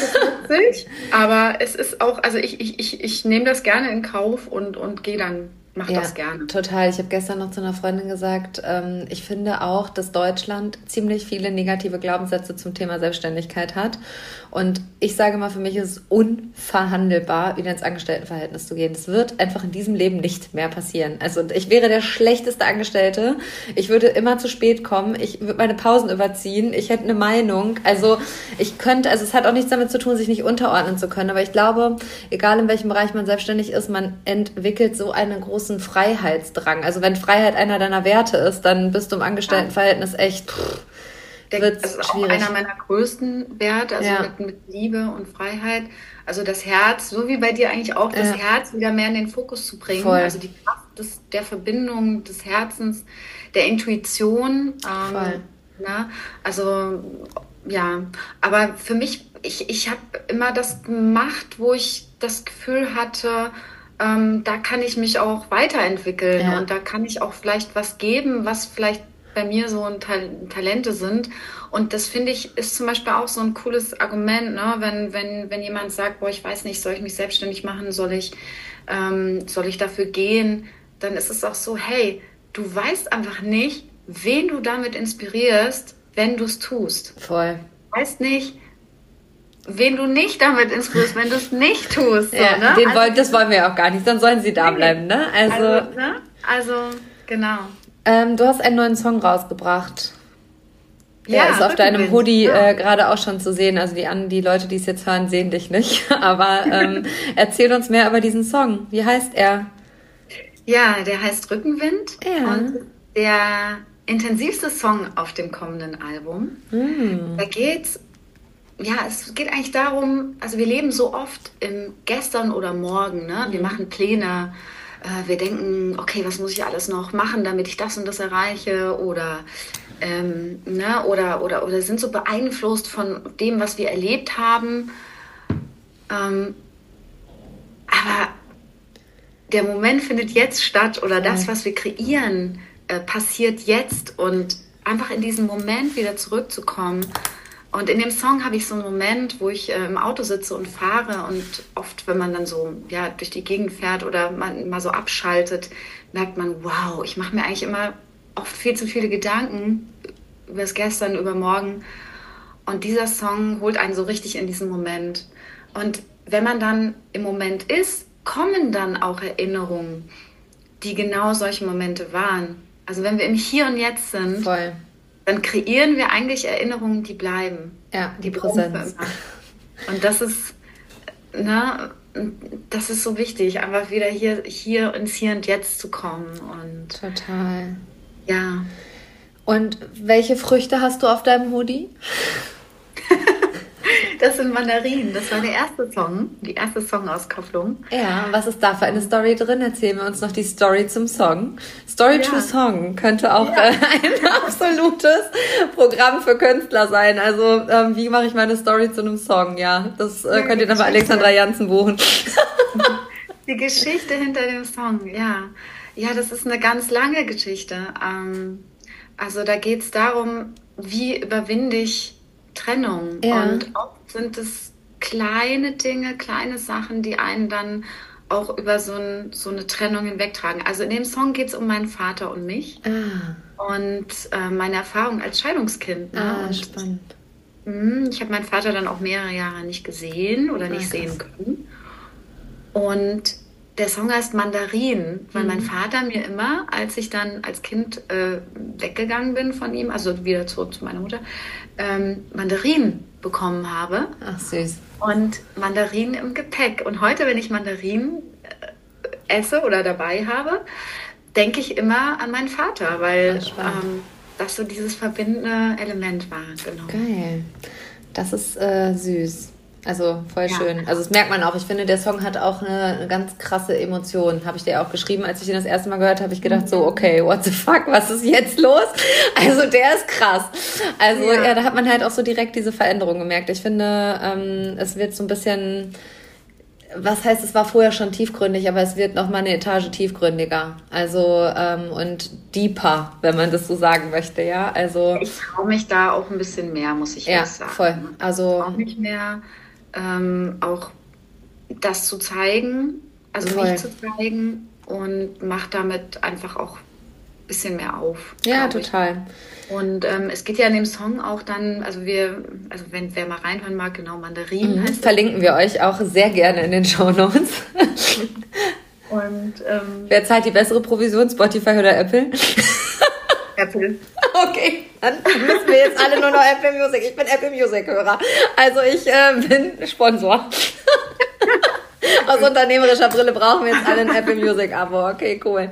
Aber es ist auch, also ich nehme das gerne in Kauf und gehe dann, mache das gerne. Total. Ich habe gestern noch zu einer Freundin gesagt, ich finde auch, dass Deutschland ziemlich viele negative Glaubenssätze zum Thema Selbstständigkeit hat. Und ich sage mal, für mich ist es unverhandelbar, wieder ins Angestelltenverhältnis zu gehen. Das wird einfach in diesem Leben nicht mehr passieren. Also ich wäre der schlechteste Angestellte. Ich würde immer zu spät kommen. Ich würde meine Pausen überziehen. Ich hätte eine Meinung. Also es hat auch nichts damit zu tun, sich nicht unterordnen zu können. Aber ich glaube, egal in welchem Bereich man selbstständig ist, man entwickelt so einen großen Freiheitsdrang. Also wenn Freiheit einer deiner Werte ist, dann bist du im Angestelltenverhältnis echt... Das ist auch einer meiner größten Werte, also mit Liebe und Freiheit. Also das Herz, so wie bei dir eigentlich auch, das Herz wieder mehr in den Fokus zu bringen. Voll. Also die Kraft der Verbindung des Herzens, der Intuition. Ne? Also ja, aber für mich, ich habe immer das gemacht, wo ich das Gefühl hatte, da kann ich mich auch weiterentwickeln und da kann ich auch vielleicht was geben, was vielleicht bei mir so Talente sind. Und das finde ich, ist zum Beispiel auch so ein cooles Argument, ne? Wenn jemand sagt, boah, ich weiß nicht, soll ich mich selbstständig machen, soll ich dafür gehen, dann ist es auch so, hey, du weißt einfach nicht, wen du damit inspirierst, wenn du es tust. Voll. Du weißt nicht, wen du nicht damit inspirierst, wenn du es nicht tust. So, ja, ne? Das wollen wir ja auch gar nicht, dann sollen sie da bleiben, ne? Also genau. Du hast einen neuen Song rausgebracht. Der ist auf deinem Hoodie gerade auch schon zu sehen. Also die Leute, die es jetzt hören, sehen dich nicht. Aber erzähl uns mehr über diesen Song. Wie heißt er? Ja, der heißt Rückenwind. Ja. Und der intensivste Song auf dem kommenden Album. Da es geht eigentlich darum, also wir leben so oft im Gestern oder Morgen. Ne? Wir machen Pläne. Wir denken, okay, was muss ich alles noch machen, damit ich das und das erreiche oder sind so beeinflusst von dem, was wir erlebt haben. Aber der Moment findet jetzt statt oder das, was wir kreieren, passiert jetzt und einfach in diesen Moment wieder zurückzukommen. Und in dem Song habe ich so einen Moment, wo ich im Auto sitze und fahre und oft, wenn man dann so durch die Gegend fährt oder man mal so abschaltet, merkt man, wow, ich mache mir eigentlich immer oft viel zu viele Gedanken über das Gestern, über morgen. Und dieser Song holt einen so richtig in diesen Moment. Und wenn man dann im Moment ist, kommen dann auch Erinnerungen, die genau solche Momente waren. Also wenn wir im Hier und Jetzt sind, voll, dann kreieren wir eigentlich Erinnerungen, die bleiben. Ja, die Präsenz. Und das ist, das ist so wichtig, einfach wieder hier ins Hier und Jetzt zu kommen. Und total. Ja. Und welche Früchte hast du auf deinem Hoodie? Das sind Mandarinen. Das war die erste Songauskopplung. Ja, was ist da für eine Story drin? Erzählen wir uns noch die Story zum Song. Story to Song könnte auch ein absolutes Programm für Künstler sein. Also wie mache ich meine Story zu einem Song? Ja, das könnt ihr dann bei Alexandra Janssen buchen. Die Geschichte hinter dem Song, ja. Ja, das ist eine ganz lange Geschichte. Also da geht es darum, wie überwinde ich Trennung. Ja. Und oft sind es kleine Dinge, kleine Sachen, die einen dann auch über so eine Trennung hinwegtragen. Also in dem Song geht es um meinen Vater und mich und meine Erfahrung als Scheidungskind. Ne? Spannend. Ich habe meinen Vater dann auch mehrere Jahre nicht gesehen oder nicht sehen können. Und der Song heißt Mandarinen, weil mein Vater mir immer, als ich dann als Kind weggegangen bin von ihm, also wieder zurück zu meiner Mutter, Mandarinen bekommen habe. Ach, süß. Und Mandarinen im Gepäck. Und heute, wenn ich Mandarinen esse oder dabei habe, denke ich immer an meinen Vater, weil das so dieses verbindende Element war. Genau. Geil. Das ist süß. Also voll schön. Also das merkt man auch. Ich finde, der Song hat auch eine ganz krasse Emotion. Habe ich dir auch geschrieben, als ich den das erste Mal gehört habe, ich gedacht so, okay, what the fuck, was ist jetzt los? Also der ist krass. Also da hat man halt auch so direkt diese Veränderung gemerkt. Ich finde, es wird so ein bisschen, was heißt, es war vorher schon tiefgründig, aber es wird nochmal eine Etage tiefgründiger. Also und deeper, wenn man das so sagen möchte, ja. Also ich traue mich da auch ein bisschen mehr, muss ich ehrlich sagen. Voll. Also auch nicht mehr auch das zu zeigen, also mich zu zeigen und macht damit einfach auch ein bisschen mehr auf. Ja, total. Und es geht ja in dem Song auch dann, also wenn wer mal reinhören mag, genau, Mandarin heißt verlinken wir euch auch sehr gerne in den Shownotes. Und wer zahlt die bessere Provision, Spotify oder Apple? Apple. Okay, dann müssen wir jetzt alle nur noch Apple Music. Ich bin Apple Music-Hörer. Also ich bin Sponsor. Aus unternehmerischer Brille brauchen wir jetzt alle ein Apple Music-Abo. Okay, cool.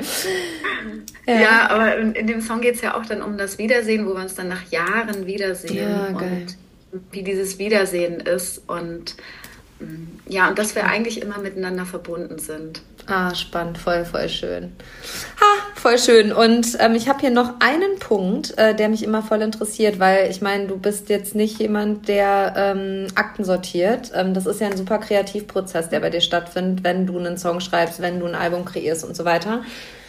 Ja, aber in dem Song geht es ja auch dann um das Wiedersehen, wo wir uns dann nach Jahren wiedersehen. Ja, geil. Und wie dieses Wiedersehen ist. Und ja, und dass wir eigentlich immer miteinander verbunden sind. Ah, spannend, voll schön. Voll schön. Und ich habe hier noch einen Punkt, der mich immer voll interessiert, weil ich meine, du bist jetzt nicht jemand, der Akten sortiert. Das ist ja ein super Kreativprozess, der bei dir stattfindet, wenn du einen Song schreibst, wenn du ein Album kreierst und so weiter.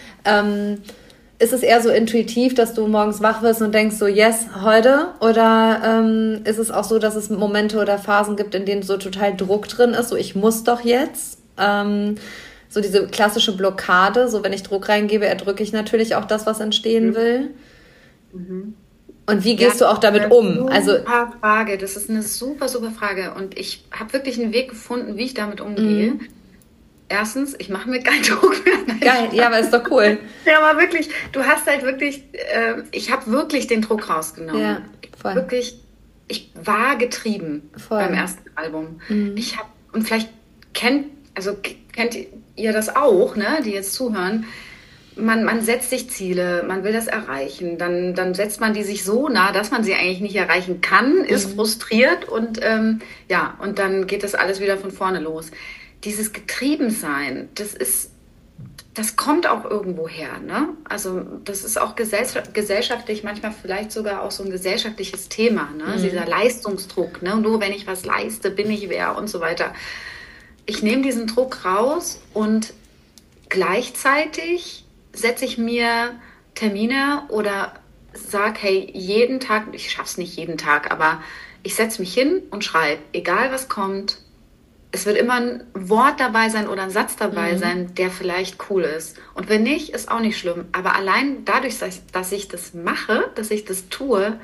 Ist es eher so intuitiv, dass du morgens wach wirst und denkst so, yes, heute? Oder ist es auch so, dass es Momente oder Phasen gibt, in denen so total Druck drin ist, so ich muss doch jetzt? So diese klassische Blockade, so wenn ich Druck reingebe, erdrücke ich natürlich auch das, was entstehen will. Mhm. Und wie gehst du auch damit um? Super Frage, das ist eine super Frage. Und ich habe wirklich einen Weg gefunden, wie ich damit umgehe. Erstens, ich mache mir keinen Druck mehr. Geil, ja, aber ist doch cool. Ja, aber wirklich, du hast halt wirklich, ich habe wirklich den Druck rausgenommen. Ja, voll. Ich war getrieben beim ersten Album. Ich habe, und vielleicht kennt ihr das auch, ne, die jetzt zuhören, man setzt sich Ziele, man will das erreichen, dann setzt man die sich so nah, dass man sie eigentlich nicht erreichen kann, ist frustriert und und dann geht das alles wieder von vorne los. Dieses Getriebensein, das kommt auch irgendwo her, ne? Also das ist auch gesellschaftlich manchmal vielleicht sogar auch so ein gesellschaftliches Thema, ne? Dieser Leistungsdruck, ne? Nur wenn ich was leiste, bin ich wer und so weiter. Ich nehme diesen Druck raus und gleichzeitig setze ich mir Termine oder sage, hey, jeden Tag, ich schaffe es nicht jeden Tag, aber ich setze mich hin und schreibe, egal was kommt. Es wird immer ein Wort dabei sein oder ein Satz dabei sein, der vielleicht cool ist. Und wenn nicht, ist auch nicht schlimm. Aber allein dadurch, dass ich das mache, dass ich das tue,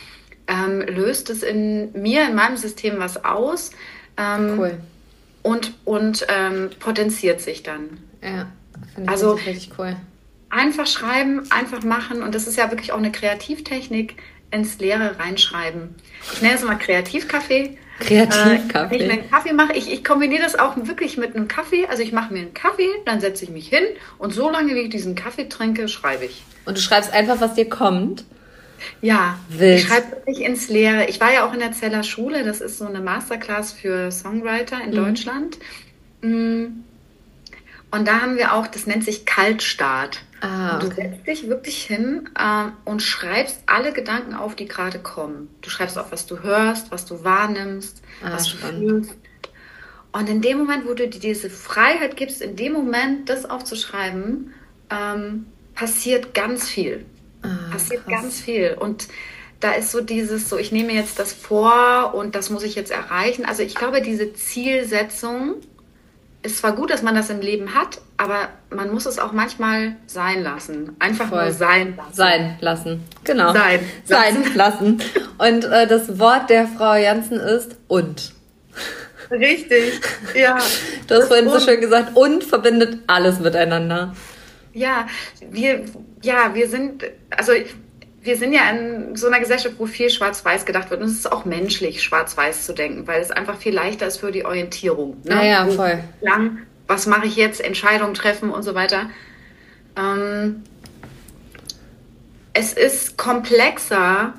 löst es in mir, in meinem System was aus. Cool. Und potenziert sich dann. Ja, finde ich richtig cool. Einfach schreiben, einfach machen. Und das ist ja wirklich auch eine Kreativtechnik, ins Leere reinschreiben. Ich nenne es immer Kreativkaffee. Kreativkaffee. Wenn ich einen Kaffee mache, ich kombiniere das auch wirklich mit einem Kaffee. Also ich mache mir einen Kaffee, dann setze ich mich hin und so lange, wie ich diesen Kaffee trinke, schreibe ich. Und du schreibst einfach, was dir kommt? Ja, Wild. Ich schreibe wirklich ins Leere. Ich war ja auch in der Zeller Schule, das ist so eine Masterclass für Songwriter in Deutschland. Und da haben wir auch, das nennt sich Kaltstart. Und du setzt dich wirklich hin und schreibst alle Gedanken auf, die gerade kommen. Du schreibst auf, was du hörst, was du wahrnimmst, was du fühlst. Und in dem Moment, wo du dir diese Freiheit gibst, in dem Moment das aufzuschreiben, passiert ganz viel. Passiert ganz viel. Und da ist so dieses, ich nehme jetzt das vor und das muss ich jetzt erreichen. Also ich glaube, diese Zielsetzung ist zwar gut, dass man das im Leben hat, aber man muss es auch manchmal sein lassen. Einfach nur sein lassen. Sein lassen, genau. Sein lassen. Und das Wort der Frau Jansen ist und. Richtig, ja. Du hast vorhin so schön gesagt, und verbindet alles miteinander. Ja, wir sind ja in so einer Gesellschaft, wo viel schwarz-weiß gedacht wird. Und es ist auch menschlich, schwarz-weiß zu denken, weil es einfach viel leichter ist für die Orientierung. Ne? Ja, voll. was mache ich jetzt, Entscheidungen treffen und so weiter. Es ist komplexer,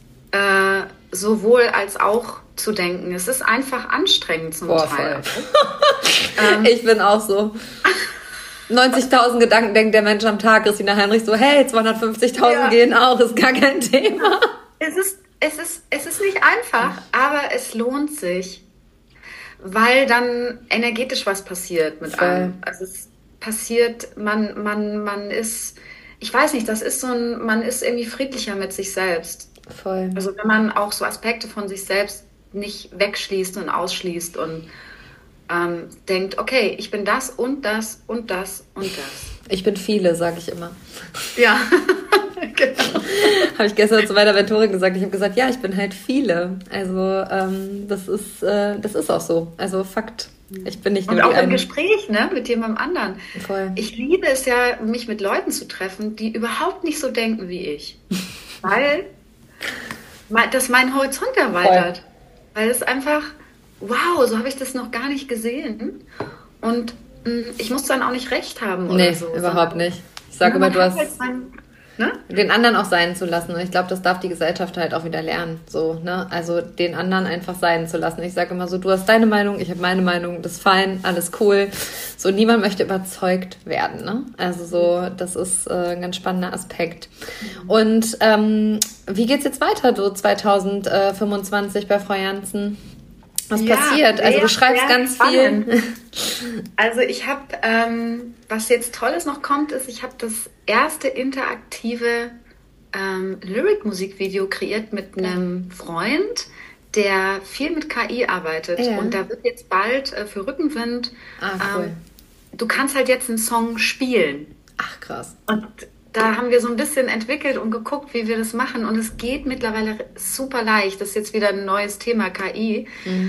sowohl als auch zu denken. Es ist einfach anstrengend zum Teil. Ich bin auch so. 90.000 Gedanken denkt der Mensch am Tag. Christina Heinrich so, hey, 250.000 gehen auch, ist gar kein Thema. Es ist nicht einfach, aber es lohnt sich, weil dann energetisch was passiert mit einem. Also es passiert, man ist, ich weiß nicht, man ist irgendwie friedlicher mit sich selbst. Voll. Also wenn man auch so Aspekte von sich selbst nicht wegschließt und ausschließt und denkt, okay, ich bin das und das und das und das. Ich bin viele, sage ich immer. Ja, genau. Habe ich gestern zu meiner Mentorin gesagt. Ich habe gesagt, ja, ich bin halt viele. Also das ist auch so. Also Fakt. Ich bin nicht nur und auch im Gespräch, ne, mit jemandem anderen. Voll. Ich liebe es ja, mich mit Leuten zu treffen, die überhaupt nicht so denken wie ich. Weil das meinen Horizont erweitert. Voll. Weil es einfach, wow, so habe ich das noch gar nicht gesehen. Und ich muss dann auch nicht recht haben oder so. Nee, überhaupt nicht. Ich sage immer, du hast den anderen auch sein zu lassen. Und ich glaube, das darf die Gesellschaft halt auch wieder lernen. So, ne? Also den anderen einfach sein zu lassen. Ich sage immer so, du hast deine Meinung, ich habe meine Meinung, das ist fein, alles cool. So, niemand möchte überzeugt werden. Ne? Also so, das ist ein ganz spannender Aspekt. Und wie geht's jetzt weiter, du 2025 bei Frau Jansen? Was passiert? Also du schreibst ganz viel. Also ich habe, was jetzt Tolles noch kommt, ist, ich habe das erste interaktive Lyric-Musikvideo kreiert mit einem Freund, der viel mit KI arbeitet. Ja. Und da wird jetzt bald für Rückenwind, cool. Du kannst halt jetzt einen Song spielen. Ach, krass. Und da haben wir so ein bisschen entwickelt und geguckt, wie wir das machen. Und es geht mittlerweile super leicht. Das ist jetzt wieder ein neues Thema, KI.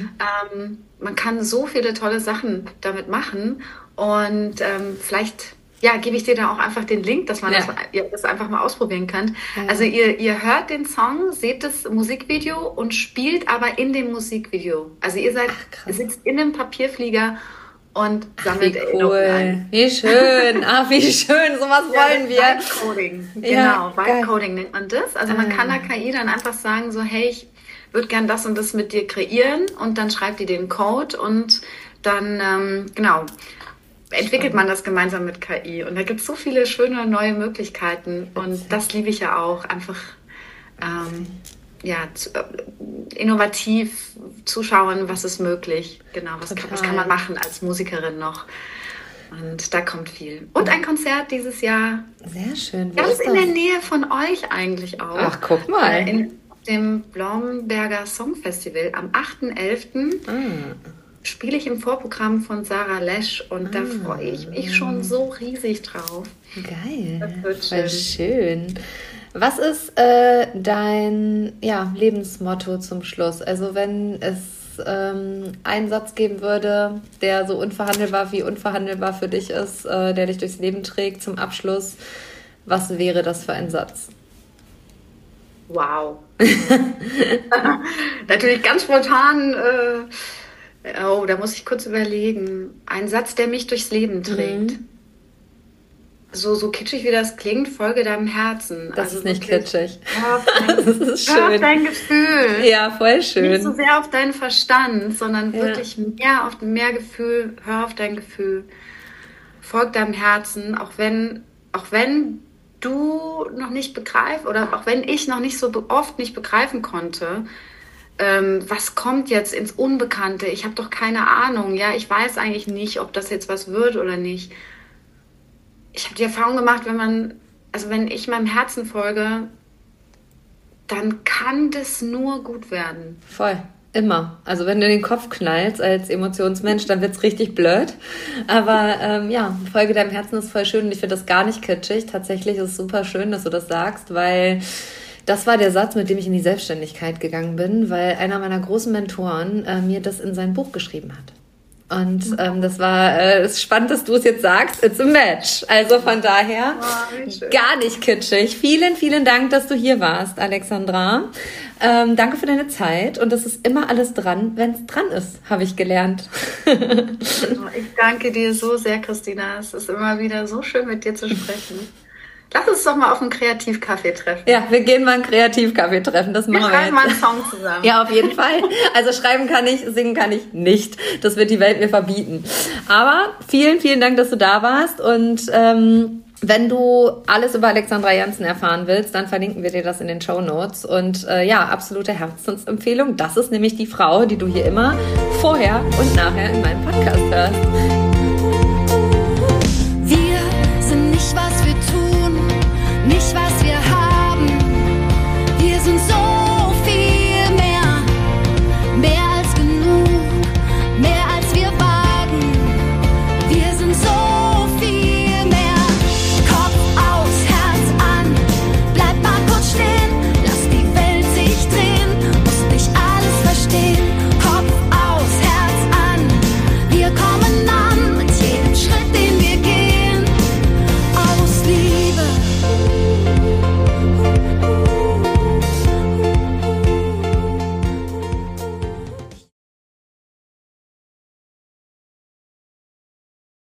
Man kann so viele tolle Sachen damit machen. Und vielleicht gebe ich dir da auch einfach den Link, dass man das einfach mal ausprobieren kann. Ja. Also ihr hört den Song, seht das Musikvideo und spielt aber in dem Musikvideo. Also ihr sitzt in einem Papierflieger und sammelt Erinnerungen ein. Wie schön, wie schön, sowas wollen wir. Vibe-Coding, genau, Vibe-Coding nennt man das. Also man kann der KI dann einfach sagen, so hey, ich würde gern das und das mit dir kreieren und dann schreibt die den Code und dann, entwickelt man das gemeinsam mit KI. Und da gibt es so viele schöne neue Möglichkeiten und das liebe ich ja auch, einfach innovativ zuschauen, was ist möglich. Genau, was kann man machen als Musikerin noch. Und da kommt viel. Und ein Konzert dieses Jahr. Sehr schön. Ganz in der Nähe von euch eigentlich auch. Ach, guck mal. In dem Blomberger Songfestival am 8.11. Spiele ich im Vorprogramm von Sarah Lesch und da freue ich mich schon so riesig drauf. Geil. Das wird voll schön. Was ist dein Lebensmotto zum Schluss? Also wenn es einen Satz geben würde, der so unverhandelbar für dich ist, der dich durchs Leben trägt zum Abschluss, was wäre das für ein Satz? Wow. Natürlich ganz spontan, da muss ich kurz überlegen. Ein Satz, der mich durchs Leben trägt. So kitschig wie das klingt, folge deinem Herzen. Das ist nicht kitschig. Das ist schön. Hör auf dein Gefühl. Ja, voll schön. Nicht so sehr auf deinen Verstand, sondern wirklich mehr Gefühl. Hör auf dein Gefühl. Folg deinem Herzen, auch wenn du noch nicht begreifst oder auch wenn ich noch nicht so oft nicht begreifen konnte, was kommt jetzt ins Unbekannte? Ich habe doch keine Ahnung. Ja, ich weiß eigentlich nicht, ob das jetzt was wird oder nicht. Ich habe die Erfahrung gemacht, wenn ich meinem Herzen folge, dann kann das nur gut werden. Voll, immer. Also wenn du den Kopf knallst als Emotionsmensch, dann wird's richtig blöd. Aber Folge deinem Herzen ist voll schön und ich finde das gar nicht kitschig. Tatsächlich ist es super schön, dass du das sagst, weil das war der Satz, mit dem ich in die Selbstständigkeit gegangen bin, weil einer meiner großen Mentoren mir das in sein Buch geschrieben hat. Und das war spannend, dass du es jetzt sagst. It's a match. Also von daher gar nicht kitschig. Vielen, vielen Dank, dass du hier warst, Alexandra. Danke für deine Zeit. Und es ist immer alles dran, wenn es dran ist, habe ich gelernt. Ich danke dir so sehr, Christina. Es ist immer wieder so schön, mit dir zu sprechen. Lass uns doch mal auf einen Kreativkaffee treffen. Ja, wir gehen mal einen Kreativkaffee treffen. Das machen wir schreiben mal einen Song zusammen. Ja, auf jeden Fall. Also schreiben kann ich, singen kann ich nicht. Das wird die Welt mir verbieten. Aber vielen, vielen Dank, dass du da warst. Und wenn du alles über Alexandra Janzen erfahren willst, dann verlinken wir dir das in den Shownotes. Und absolute Herzensempfehlung. Das ist nämlich die Frau, die du hier immer vorher und nachher in meinem Podcast hörst.